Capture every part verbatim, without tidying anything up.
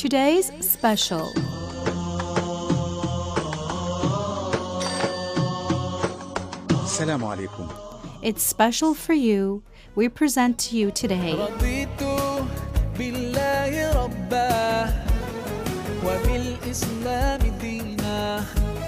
Today's special. Assalamu alaikum. It's special for you. We present to you today رضيت بالله ربا وبالإسلام دينا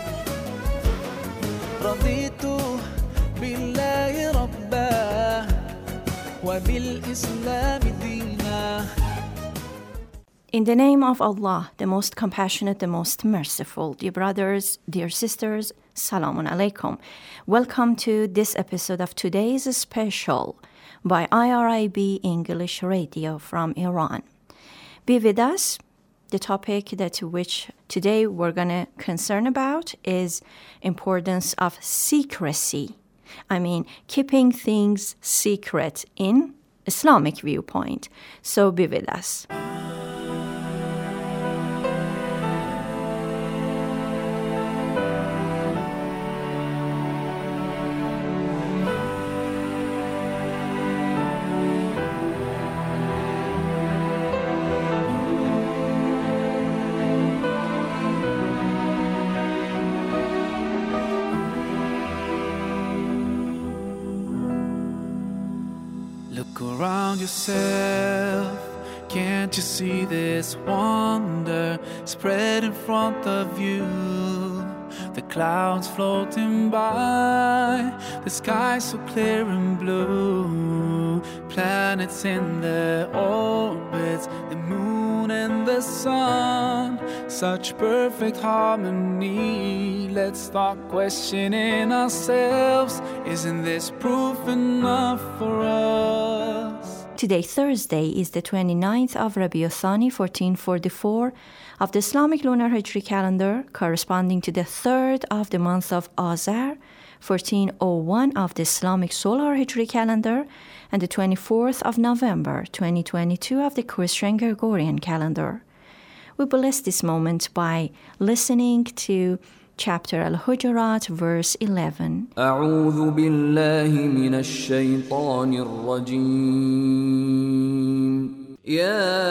رضيت بالله ربا وبالإسلام دينا. In the name of Allah, the most compassionate, the most merciful, dear brothers, dear sisters, Salamun alaikum. Welcome to this episode of today's special by I R I B English Radio from Iran. Be with us. The topic that which today we're going to concern about is importance of secrecy. I mean, keeping things secret in Islamic viewpoint. So be with us. Look around yourself, can't you see this wonder spread in front of you? The clouds floating by, the sky so clear and blue, planets in their orbits, the moon and the sun, such perfect harmony. Let's start questioning ourselves. Isn't this proof enough for us? Today, Thursday, is the twenty-ninth of Rabiul Thani, fourteen forty-four, of the Islamic lunar Hijri calendar, corresponding to the third of the month of Azar, fourteen oh one of the Islamic solar Hijri calendar, and the twenty-fourth of November, twenty twenty-two of the Christian Gregorian calendar. We bless this moment by listening to chapter Al-Hujurat, verse eleven. أعوذ بالله من الشيطان الرجيم يا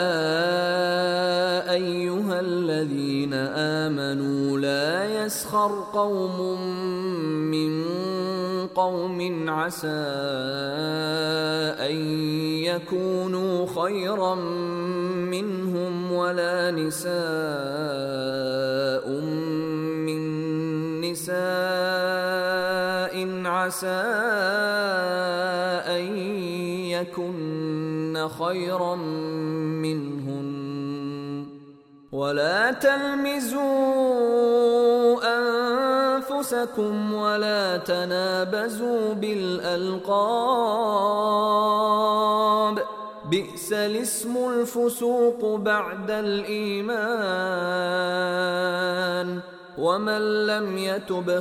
أيها الذين آمنوا لا يسخر قوم من قوم عسى أن يكونوا خيرا منهم ولا نساء من نساء عسى أن يكن خيرا منهن ولا تلمزوا أنفسكم ولا تنابزوا بالألقاب بئس الاسم الفسوق بعد الإيمان ومن لم يتب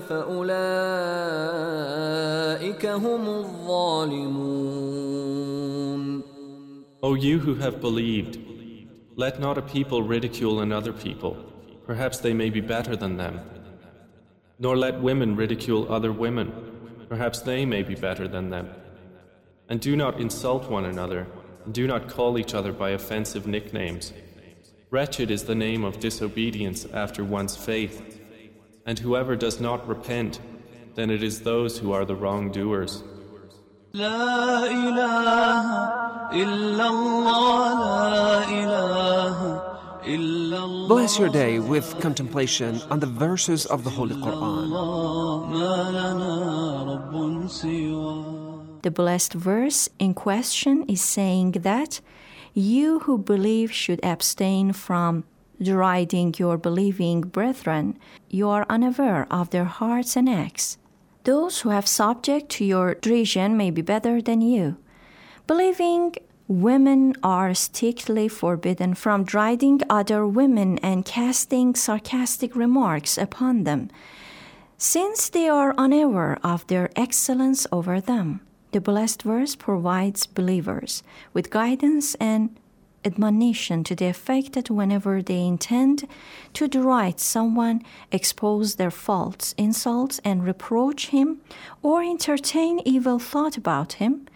فأولئك هم الظالمون. O you who have believed, let not a people ridicule another people, perhaps they may be better than them. Nor let women ridicule other women, perhaps they may be better than them. And do not insult one another, and do not call each other by offensive nicknames. Wretched is the name of disobedience after one's faith. And whoever does not repent, then it is those who are the wrongdoers. لا إله إلا الله لا إله إلا الله. Bless your day with contemplation on the verses of the Holy Quran. ما لنا رب سواه. The blessed verse in question is saying that you who believe should abstain from deriding your believing brethren. You are unaware of their hearts and acts. Those who have subject to your derision may be better than you. Believing women are strictly forbidden from deriding other women and casting sarcastic remarks upon them, since they are unaware of their excellence over them. The blessed verse provides believers with guidance and admonition to the effect that whenever they intend to deride someone, expose their faults, insults, and reproach him, or entertain evil thought about him,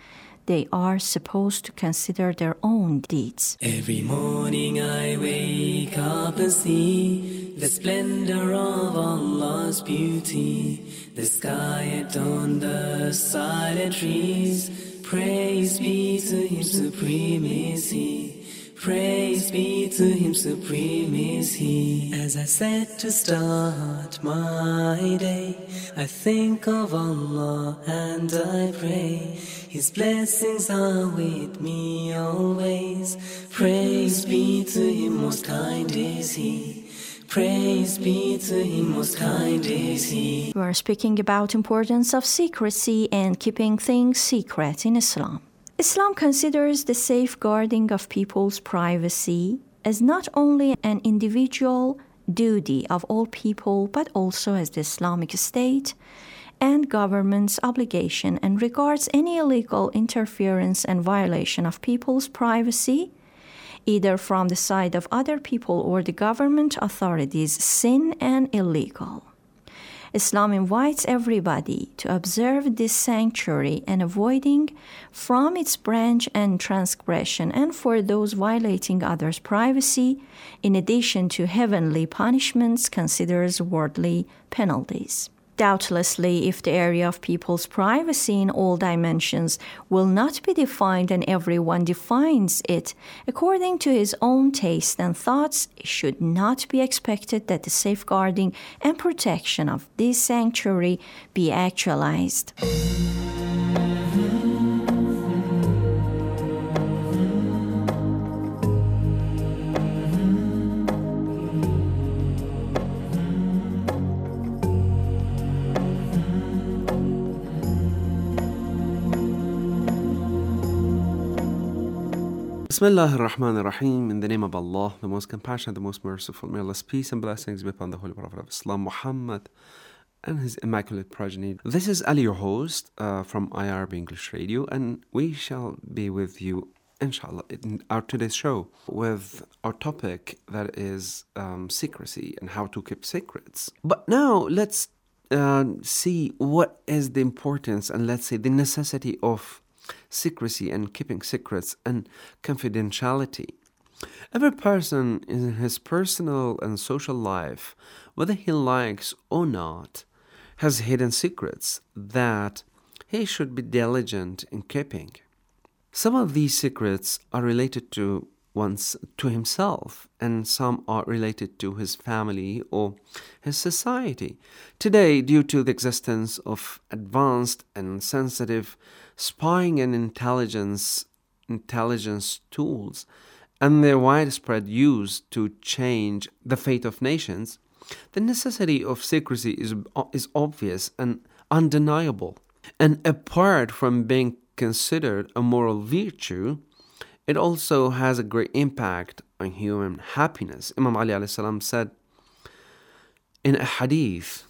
they are supposed to consider their own deeds. Every morning I wake up and see the splendor of Allah's beauty, the sky at dawn, the silent trees. Praise be to Him, supreme is He. Praise be to Him, supreme is He. As I set to start my day, I think of Allah and I pray. His blessings are with me always. Praise be to Him, most kind is He. Praise be to Him, most kind is He. We are speaking about importance of secrecy and keeping things secret in Islam. Islam considers the safeguarding of people's privacy as not only an individual duty of all people, but also as the Islamic State and government's obligation, and regards any illegal interference and violation of people's privacy, either from the side of other people or the government authorities, sin and illegal. Islam invites everybody to observe this sanctuary and avoiding from its branch and transgression, and for those violating others' privacy, in addition to heavenly punishments, considers worldly penalties. Doubtlessly, if the area of people's privacy in all dimensions will not be defined and everyone defines it according to his own taste and thoughts, it should not be expected that the safeguarding and protection of this sanctuary be actualized. Bismillah ar-Rahman ar-Rahim. In the name of Allah, the most compassionate, the most merciful. May Allah's peace and blessings be upon the Holy Prophet of Islam, Muhammad, and his immaculate progeny. This is Ali, your host uh, from I R B English Radio, and we shall be with you, inshallah, in our today's show with our topic that is um, secrecy and how to keep secrets. But now let's uh, see what is the importance and let's say the necessity of secrecy and keeping secrets and confidentiality. Every person in his personal and social life, whether he likes or not, has hidden secrets that he should be diligent in keeping. Some of these secrets are related to one's to himself, and some are related to his family or his society. Today, due to the existence of advanced and sensitive spying and intelligence intelligence tools and their widespread use to change the fate of nations, the necessity of secrecy is is obvious and undeniable. And apart from being considered a moral virtue, it also has a great impact on human happiness. Imam Ali alayhi salam said in a hadith,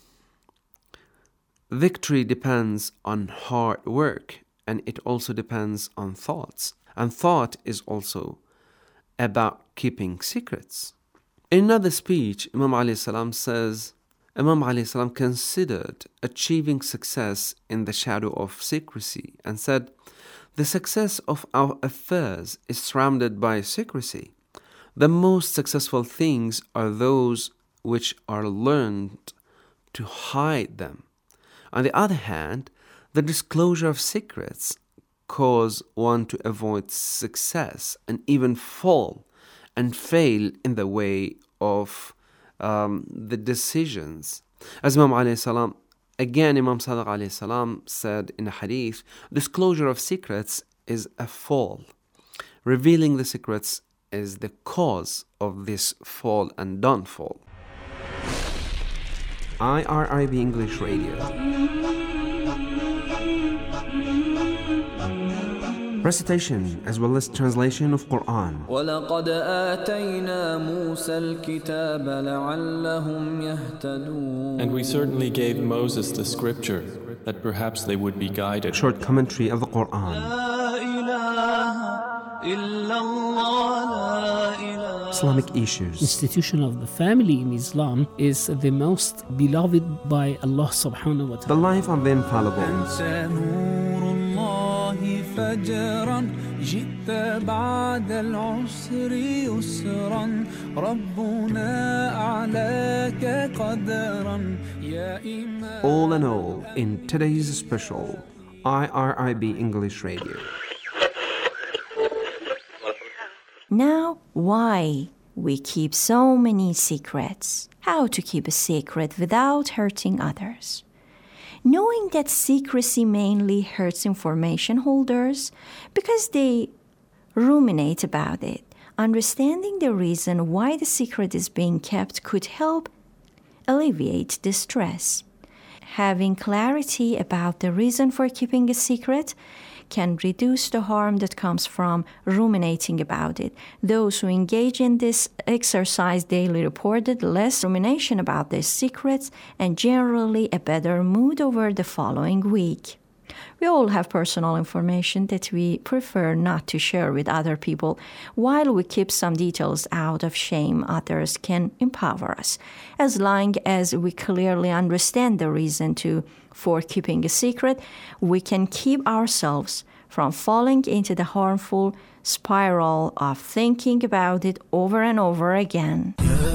victory depends on hard work, and it also depends on thoughts. And thought is also about keeping secrets. In another speech, Imam alayhi salam says, Imam alayhi salam considered achieving success in the shadow of secrecy and said, the success of our affairs is surrounded by secrecy. The most successful things are those which are learned to hide them. On the other hand, the disclosure of secrets cause one to avoid success and even fall and fail in the way of um, the decisions. As Imam alayhi salam, again Imam Sadiq alayhi salam said in a hadith, disclosure of secrets is a fall. Revealing the secrets is the cause of this fall and downfall. I R B English Radio. Recitation as well as translation of Quran. وَلَقَدْ آتَيْنَا مُوسَى الْكِتَابَ لَعَلَّهُمْ يَهْتَدُونَ. And we certainly gave Moses the scripture, that perhaps they would be guided. Short commentary of the Quran. Islamic issues. Institution of the family in Islam is the most beloved by Allah subhanahu wa ta'ala. The life of the infallible. الله فجرا جئت بعد العسر يسرا ربنا أعلاك قدرا يا إمام. All in all, in today's special I R I B English Radio. Now, why we keep so many secrets? How to keep a secret without hurting others? Knowing that secrecy mainly hurts information holders because they ruminate about it, understanding the reason why the secret is being kept could help alleviate distress. Having clarity about the reason for keeping a secret can reduce the harm that comes from ruminating about it. Those who engage in this exercise daily reported less rumination about their secrets and generally a better mood over the following week. We all have personal information that we prefer not to share with other people. While we keep some details out of shame, others can empower us. As long as we clearly understand the reason to for keeping a secret, we can keep ourselves from falling into the harmful spiral of thinking about it over and over again.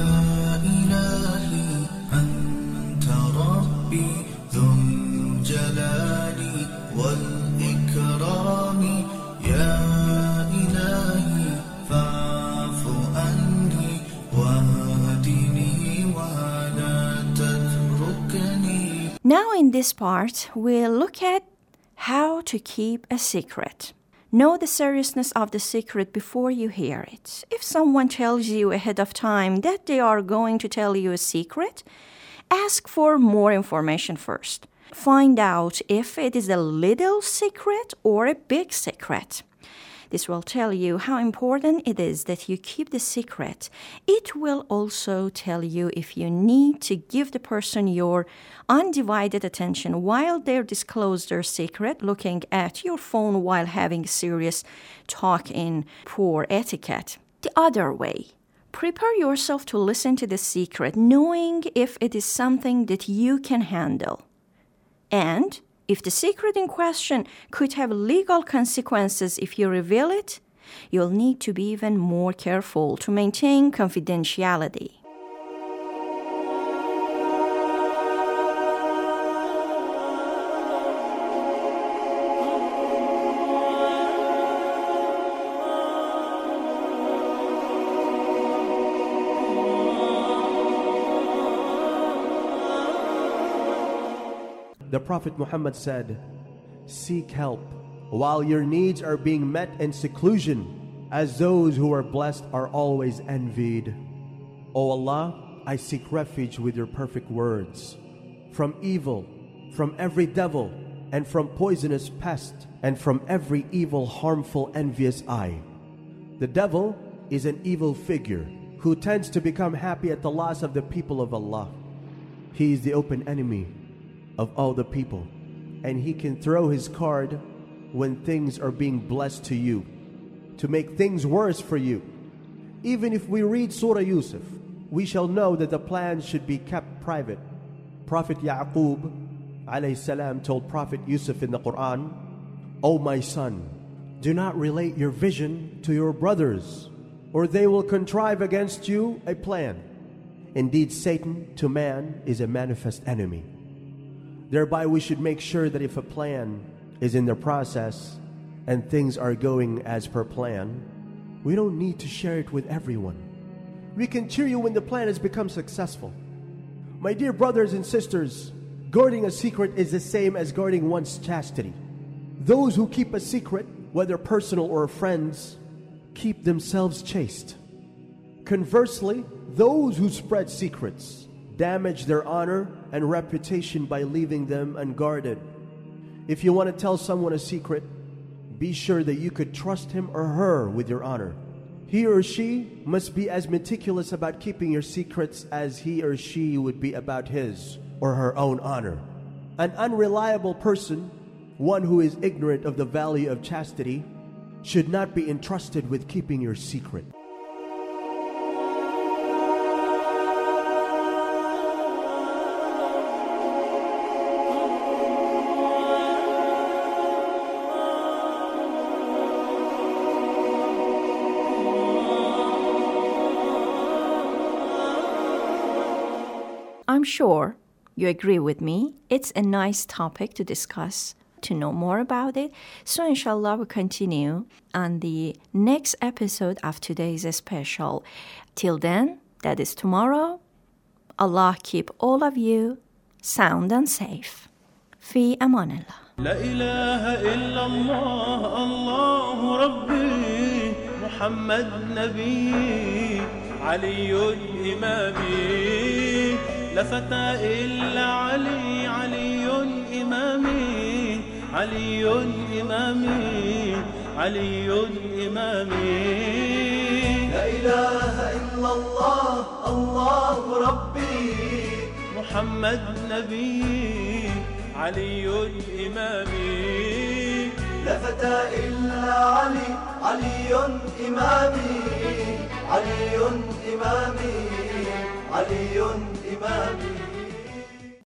Now in this part, we'll look at how to keep a secret. Know the seriousness of the secret before you hear it. If someone tells you ahead of time that they are going to tell you a secret, ask for more information first. Find out if it is a little secret or a big secret. This will tell you how important it is that you keep the secret. It will also tell you if you need to give the person your undivided attention while they disclose their secret, looking at your phone while having serious talk in poor etiquette. The other way, prepare yourself to listen to the secret, knowing if it is something that you can handle. And if the secret in question could have legal consequences if you reveal it, you'll need to be even more careful to maintain confidentiality. The Prophet Muhammad said, "Seek help while your needs are being met in seclusion, as those who are blessed are always envied." O Allah, I seek refuge with your perfect words from evil, from every devil, and from poisonous pest, and from every evil, harmful, envious eye. The devil is an evil figure who tends to become happy at the loss of the people of Allah. He is the open enemy of all the people, and he can throw his card when things are being blessed to you to make things worse for you. Even if we read Surah Yusuf, we shall know that the plans should be kept private. Prophet Yaqub alayhi salam told Prophet Yusuf in the Quran, "O my son, do not relate your vision to your brothers, or they will contrive against you a plan. Indeed, Satan to man is a manifest enemy." Thereby we should make sure that if a plan is in the process and things are going as per plan, we don't need to share it with everyone. We can cheer you when the plan has become successful. My dear brothers and sisters, guarding a secret is the same as guarding one's chastity. Those who keep a secret, whether personal or friends, keep themselves chaste. Conversely, those who spread secrets damage their honor and reputation by leaving them unguarded. If you want to tell someone a secret, be sure that you could trust him or her with your honor. He or she must be as meticulous about keeping your secrets as he or she would be about his or her own honor. An unreliable person, one who is ignorant of the value of chastity, should not be entrusted with keeping your secret. sure you agree with me. It's a nice topic to discuss, to know more about it. So inshallah, we'll continue on the next episode of today's special. Till then, that is tomorrow. Allah keep all of you sound and safe. في أمان الله. لا إله إلا الله الله ربي محمد نبي علي إمامي لا فتى إلا علي علي إمامي علي إمامي علي إمامي لا إله إلا الله الله ربي محمد نبي علي إمامي لا فتى إلا علي علي إمامي علي إمامي علي إمامي